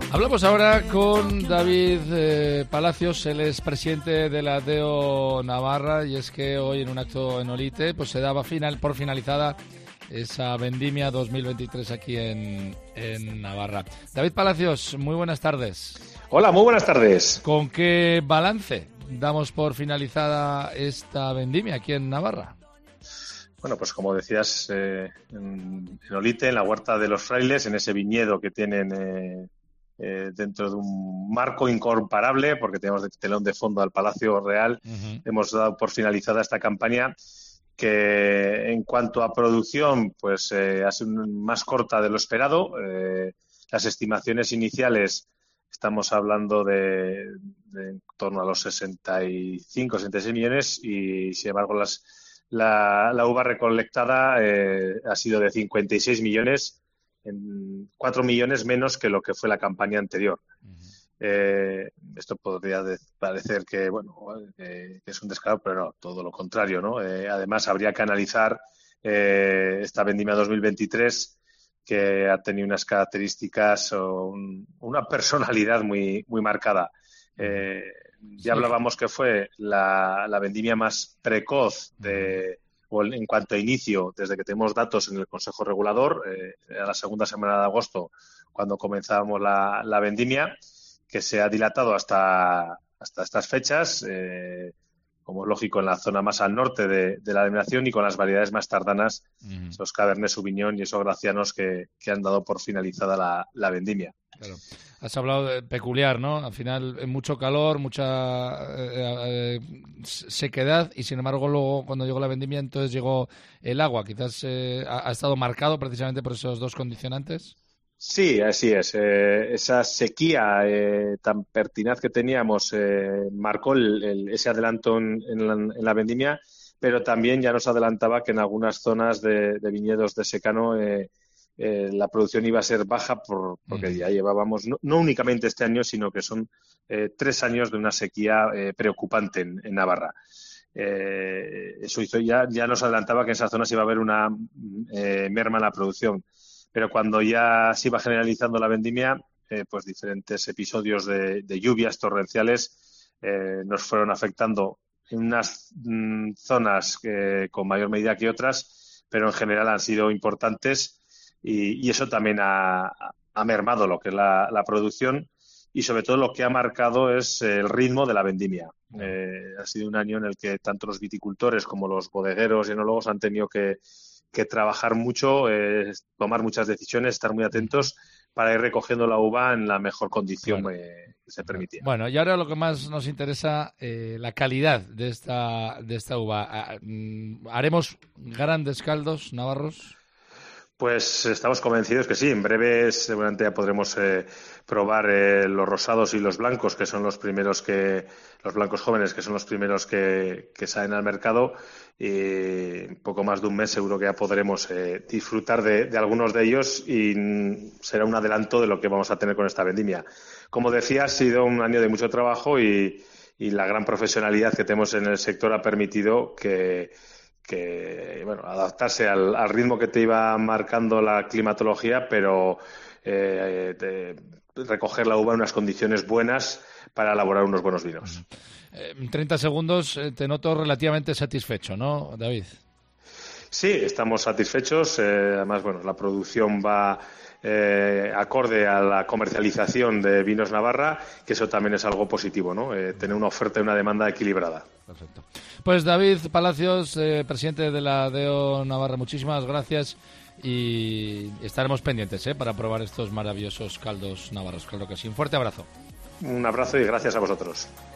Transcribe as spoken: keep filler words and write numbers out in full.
Hablamos ahora con David eh, Palacios, él es presidente de la D O Navarra, y es que hoy en un acto en Olite pues se daba final por finalizada esa vendimia dos mil veintitrés aquí en, en Navarra. David Palacios, muy buenas tardes. Hola, muy buenas tardes. ¿Con qué balance damos por finalizada esta vendimia aquí en Navarra? Bueno, pues como decías, eh, en, en Olite, en la Huerta de los Frailes, en ese viñedo que tienen eh, eh, dentro de un marco incomparable, porque tenemos de telón de fondo al Palacio Real, uh-huh. Hemos dado por finalizada esta campaña que en cuanto a producción pues eh, ha sido más corta de lo esperado. Eh, las estimaciones iniciales estamos hablando de, de en torno a los sesenta y cinco, sesenta y seis millones y sin embargo las La, la uva recolectada eh, ha sido de cincuenta y seis millones, en cuatro millones menos que lo que fue la campaña anterior. Uh-huh. Eh, esto podría de, parecer que bueno eh, que es un descaro, pero no, todo lo contrario, ¿no? Eh, además, habría que analizar eh, esta vendimia dos mil veintitrés, que ha tenido unas características o un, una personalidad muy, muy marcada. Eh, Ya hablábamos que fue la, la vendimia más precoz de, o en cuanto a inicio, desde que tenemos datos en el Consejo Regulador, eh, a la segunda semana de agosto, cuando comenzábamos la, la vendimia, que se ha dilatado hasta, hasta estas fechas, eh, como es lógico en la zona más al norte de, de la denominación y con las variedades más tardanas, uh-huh. esos Cabernet Sauvignon y esos Gracianos que, que han dado por finalizada la, la vendimia. Claro. Has hablado de peculiar, ¿no? Al final, mucho calor, mucha eh, eh, sequedad y, sin embargo, luego, cuando llegó la vendimia, entonces llegó el agua. Quizás eh, ha, ha estado marcado precisamente por esos dos condicionantes. Sí, así es. Eh, esa sequía eh, tan pertinaz que teníamos eh, marcó el, el, ese adelanto en, en, la, en la vendimia, pero también ya nos adelantaba que en algunas zonas de, de viñedos de secano eh, Eh, la producción iba a ser baja por, porque ya llevábamos, no, no únicamente este año, sino que son eh, tres años de una sequía eh, preocupante en, en Navarra. Eh, eso hizo ya, ya nos adelantaba que en esa zona se iba a haber una eh, merma en la producción. Pero cuando ya se iba generalizando la vendimia, eh, pues diferentes episodios de, de lluvias torrenciales eh, nos fueron afectando en unas mm, zonas eh, con mayor medida que otras, pero en general han sido importantes. Y, y eso también ha, ha mermado lo que es la, la producción y sobre todo lo que ha marcado es el ritmo de la vendimia. Eh, ha sido un año en el que tanto los viticultores como los bodegueros y enólogos han tenido que, que trabajar mucho, eh, tomar muchas decisiones, estar muy atentos para ir recogiendo la uva en la mejor condición bueno. eh, que se permitía. Bueno, y ahora lo que más nos interesa, eh, la calidad de esta, de esta uva. ¿Haremos grandes caldos navarros? Pues estamos convencidos que sí. En breve seguramente ya podremos eh, probar eh, los rosados y los blancos, que son los primeros que, los blancos jóvenes, que son los primeros que, que salen al mercado. Y un poco más de un mes seguro que ya podremos eh, disfrutar de, de algunos de ellos y será un adelanto de lo que vamos a tener con esta vendimia. Como decía, ha sido un año de mucho trabajo y, y la gran profesionalidad que tenemos en el sector ha permitido que que bueno, adaptarse al, al ritmo que te iba marcando la climatología, pero eh, de, recoger la uva en unas condiciones buenas para elaborar unos buenos vinos. En treinta segundos eh, te noto relativamente satisfecho, ¿no, David? Sí, estamos satisfechos. Eh, además, bueno, la producción va eh, acorde a la comercialización de Vinos Navarra, que eso también es algo positivo, ¿no? Eh, tener una oferta y una demanda equilibrada. Perfecto. Pues David Palacios, eh, presidente de la D O Navarra, muchísimas gracias y estaremos pendientes eh, para probar estos maravillosos caldos navarros. Claro que sí. Un fuerte abrazo. Un abrazo y gracias a vosotros.